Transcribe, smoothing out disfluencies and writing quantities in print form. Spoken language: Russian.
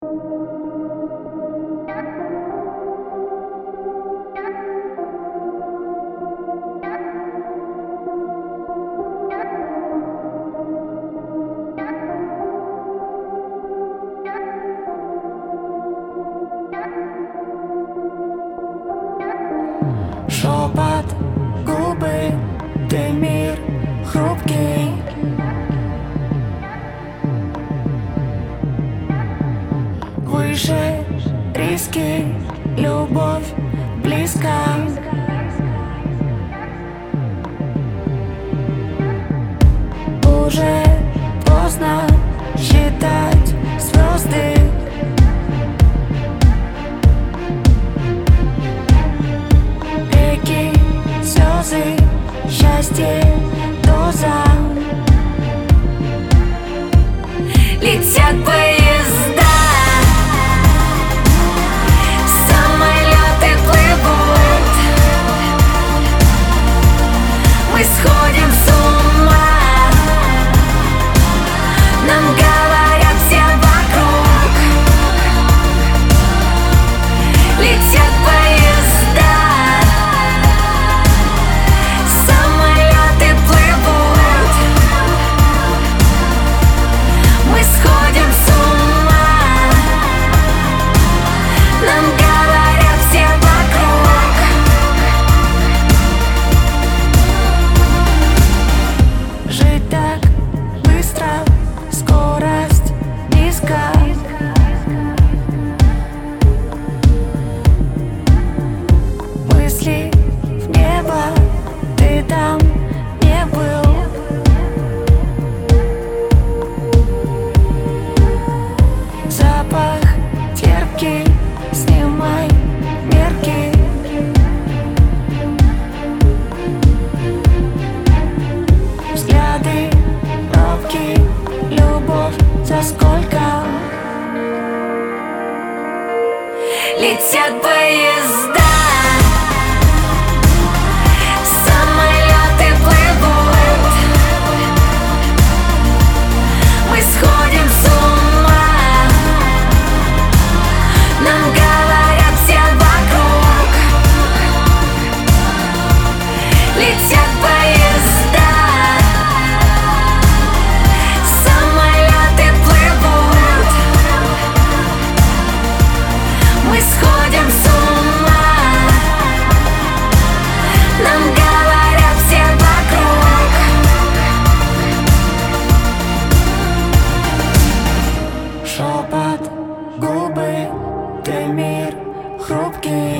Шепот, губы, ты мир хрупкий. Выше риски, любовь близко. Уже поздно считать звезды. Реки, слезы, счастье, доза. Летят поезда, самолеты плывут. Мы сходим с ума, нам говорят все вокруг. Летят поезда, самолеты плывут. Мы сходим с ума, нам говорят все вокруг. Жить так быстро, скорость низко. Мысли в небо, ты там не был. Запах терпкий, снимай мерки. Взгляды, пробки, любовь за сколько? Летят поезда, самолеты плывут. Мы сходим с ума, нам говорят все вокруг. Летят поезда, самолеты плывут. Мы сходим с ума, нам говорят все вокруг. Шепот, губы, ты мир хрупкий.